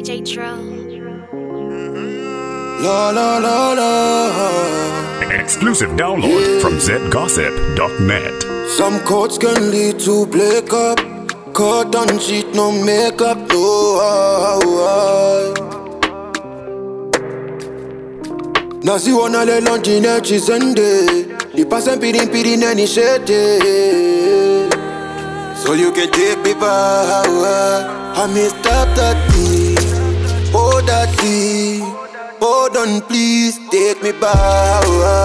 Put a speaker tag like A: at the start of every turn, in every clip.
A: DJ Tro.
B: La la la la.
C: Exclusive download from zgossip.net.
B: Some courts can lead to break up. Cut and cheat, no makeup, no. Nasi wana le lantine chisende. Li passen pidin any shete. So you can take me back. I messed up that day. Oh that day. Hold on please, take me back.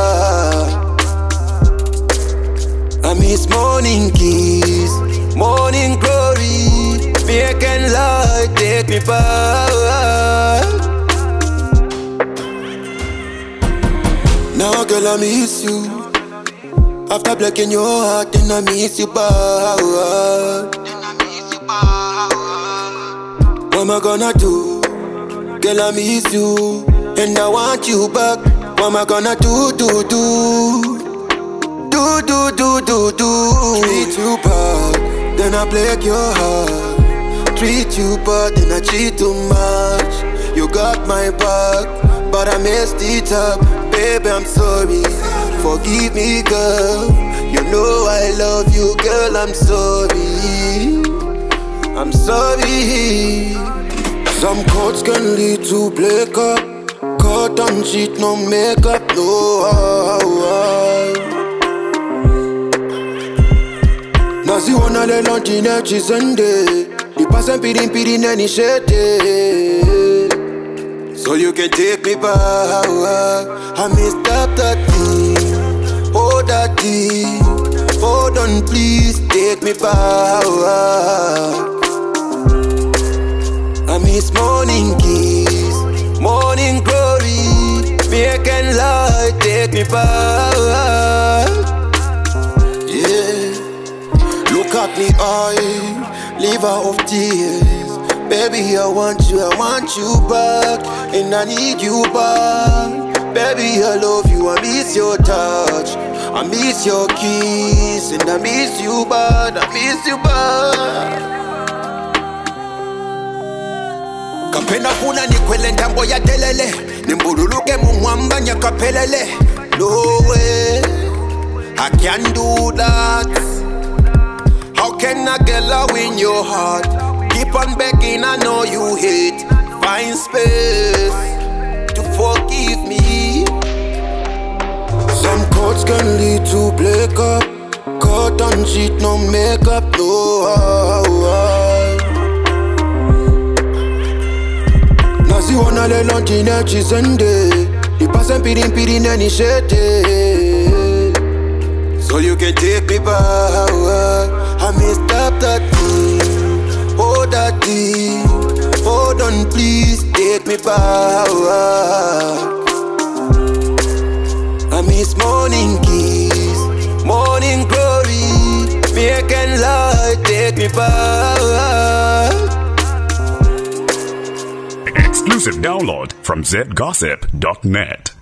B: I miss morning kiss, morning glory. Make and light, take me back. Now girl I miss you. After breaking your heart, then I miss you back. What am I gonna do? Girl I miss you, and I want you back. What am I gonna do? Treat you bad, then I break your heart. Treat you bad, then I cheat too much. You got my back, but I messed it up. Baby, I'm sorry. Forgive me, girl. You know I love you, girl. I'm sorry. I'm sorry. Some courts can lead to break up. Cut and cheat, no makeup, no. Nasi wana le lantine chisende. Li passen pidin any shete. So you can take me back. I messed up that day. Oh that day. Hold on please, take me back. I miss morning kiss, morning glory. Make and light, take me back. Yeah. Look at me eye, liver of tears. Baby, I want you back, and I need you back. Baby, I love you, I miss your touch, I miss your kiss, and I miss you bad, I miss you bad. Kapena funa ni kwele ntambo ya telele. Nimbululuke mumwamba nyakapelele. No way, I can't do that. How can a girl win your heart? Keep on begging, I know you hate. Find space to forgive me. Some courts can lead to break up. Cut and cheat, no makeup, no. Nasi wana le lantine chisende. Li passen pidin any shete. So you can take me back. I messed up that day. Oh that day. Hold on please, take me back. I miss morning kiss, morning glory. Make and light, take me back.
C: Exclusive download from zgossip.net.